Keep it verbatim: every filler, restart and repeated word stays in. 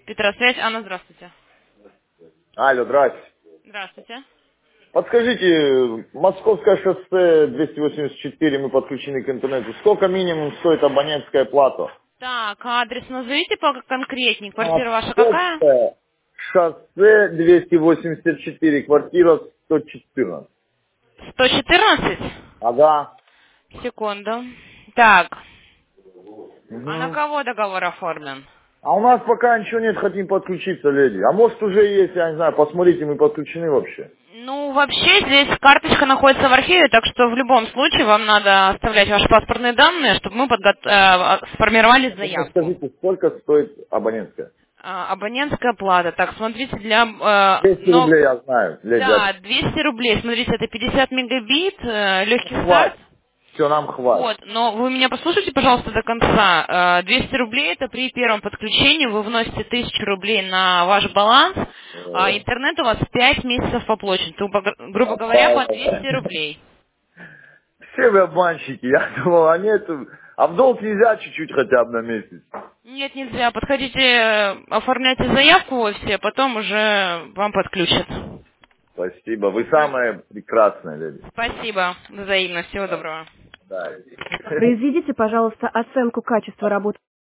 Петросвязь. Анна, здравствуйте. Алло, здрасте. Здравствуйте. Подскажите, Московское шоссе двести восемьдесят четыре, мы подключены к интернету. Сколько минимум стоит абонентская плата? Так, адрес назовите поконкретнее. Квартира ваша какая? Московское шоссе двести восемьдесят четыре, квартира сто четырнадцать. сто четырнадцать? Ага. Секунду. Так, а на Угу. кого договор оформлен? А у нас пока ничего нет, хотим подключиться, леди. А может уже есть, я не знаю, посмотрите, мы подключены вообще. Ну, вообще, здесь карточка находится в архиве, так что в любом случае вам надо оставлять ваши паспортные данные, чтобы мы подго- э, сформировали Вы мне заявку. скажите, сколько стоит абонентская? А, абонентская плата. Так, смотрите, для... э, двести но- рублей, я знаю, леди. Да, двести рублей. Смотрите, это пятьдесят мегабит, э, легкий старт. Хватит. Все, нам хватит. Вот, но вы меня послушайте, пожалуйста, до конца. Э, двести рублей это при первом подключении, вы вносите тысячу рублей на ваш баланс, а О. интернет у вас пять месяцев оплачен. То, грубо грубо говоря, по двести рублей. Все вы обманщики, я думал, а нет, а в долг нельзя чуть-чуть хотя бы на месяц. Нет, нельзя. Подходите, э, оформляйте заявку в офисе, потом уже вам подключат. Спасибо, вы М, самая прекрасная, леди. Спасибо. Взаимно. Всего доброго. Да. Произведите, пожалуйста, оценку качества работы.